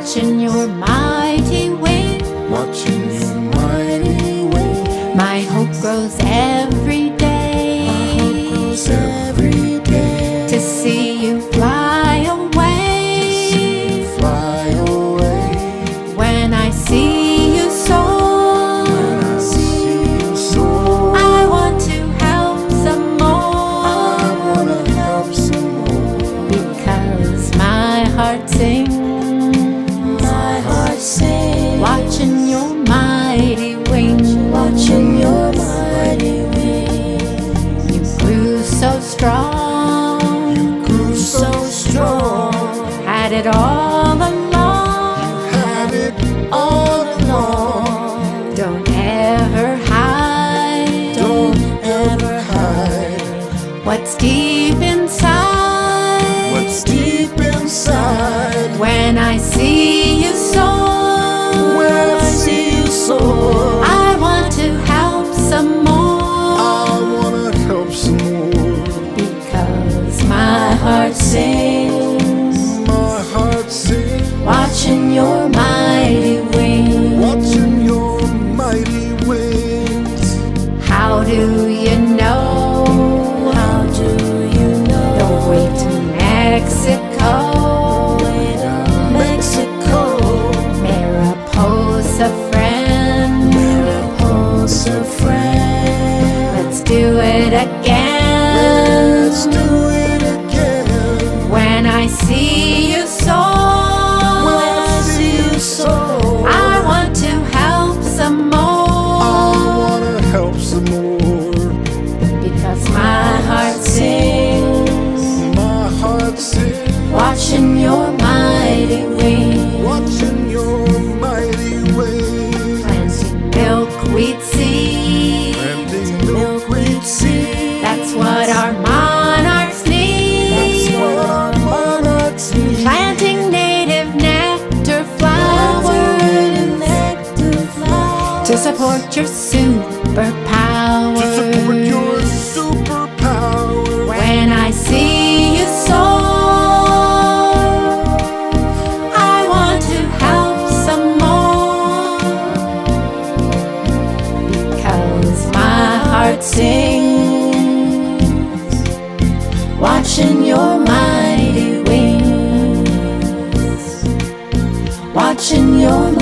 watching your mighty wings. Watching your mighty wings. My hope grows every day. My hope grows every day. To see you fly away. To see you fly away. When I see you soar, When I see you soar, I want to help some more. I wanna help some more. Because my heart sings. My heart sings. Watching your mighty wings. Watching your mighty wings. You grew so strong. You grew so strong. Had it all along. Had it all along. Don't ever hide. Don't ever hide. What's deep inside. What's deep inside. When I see you soar. When I see you soar, I want to help some more. I wanna help some more. Because my heart sings. My heart sings. Watching your mighty wings. Watching your mighty wings. How do you know? How do you know? The way to Mexico. Mexico. Mariposa friend. Mariposa friend. Let's do it again. Let's do it again. When I see you soar. When I see you soar, I want to help some more. I wanna help some more. Because my heart sings. My heart sings. Watching your mighty wings. Watching your mighty wings. Planting milkweed seeds. Planting milkweed seeds. That's what our monarchs need. That's what our monarchs need. Planting native nectar Planting flowers. nectar flowers. To support your superpowers. To support your superpower. When I see you soar, I want to help some more. Because my heart sings. Watching your mighty wings. Watching your